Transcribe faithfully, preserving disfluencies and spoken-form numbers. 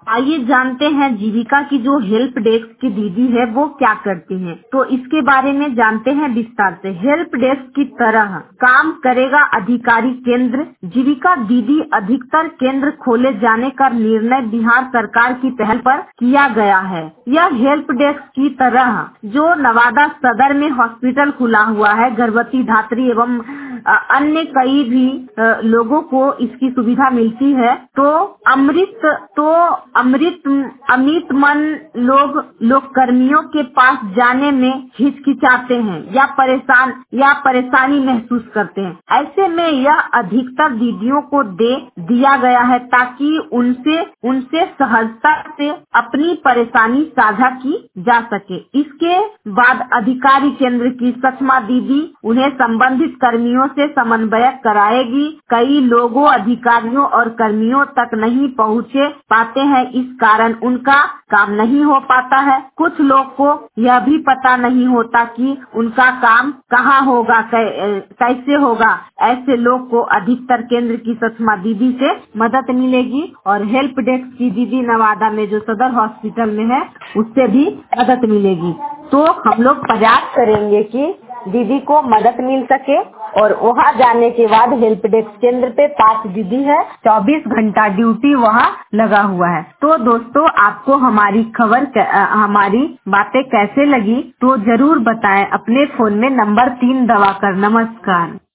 आइए जानते हैं जीविका की जो हेल्प डेस्क की दीदी है वो क्या करती हैं। तो इसके बारे में जानते हैं विस्तार से। हेल्प डेस्क की तरह काम करेगा अधिकारी केंद्र। जीविका दीदी अधिकतर केंद्र खोले जाने का निर्णय बिहार सरकार की पहल पर किया गया है। यह हेल्प डेस्क की तरह जो नवादा सदर में हॉस्पिटल खुला हुआ है, गर्भवती धात्री एवं अन्य कई भी लोगों को इसकी सुविधा मिलती है। तो अमृत तो अमृत अमित मन लोग लोग कर्मियों के पास जाने में हिचकिचाते हैं या परेशान या परेशानी महसूस करते हैं। ऐसे में यह अधिकतर दीदियों को दे दिया गया है ताकि उनसे उनसे सहजता से अपनी परेशानी साझा की जा सके। इसके बाद अधिकारी केंद्र की सक्षमा दीदी उन्हें संबंधित कर्मियों से समन्वय कराएगी। कई लोगों, अधिकारियों और कर्मियों तक नहीं पहुँचे पाते हैं, इस कारण उनका काम नहीं हो पाता है। कुछ लोग को यह भी पता नहीं होता कि उनका काम कहाँ होगा, कैसे होगा। ऐसे लोग को अधिकतर केंद्र की सक्षमा दीदी से मदद मिलेगी और हेल्प डेस्क की दीदी नवादा में जो सदर हॉस्पिटल में है उससे भी मदद मिलेगी। तो हम लोग प्रयास करेंगे कि दीदी को मदद मिल सके और वहाँ जाने के बाद हेल्प डेस्क केंद्र पे पांच दीदी है, चौबीस घंटा ड्यूटी वहाँ लगा हुआ है। तो दोस्तों, आपको हमारी खबर हमारी बातें कैसे लगी तो जरूर बताएं अपने फोन में नंबर तीन दबाकर। नमस्कार।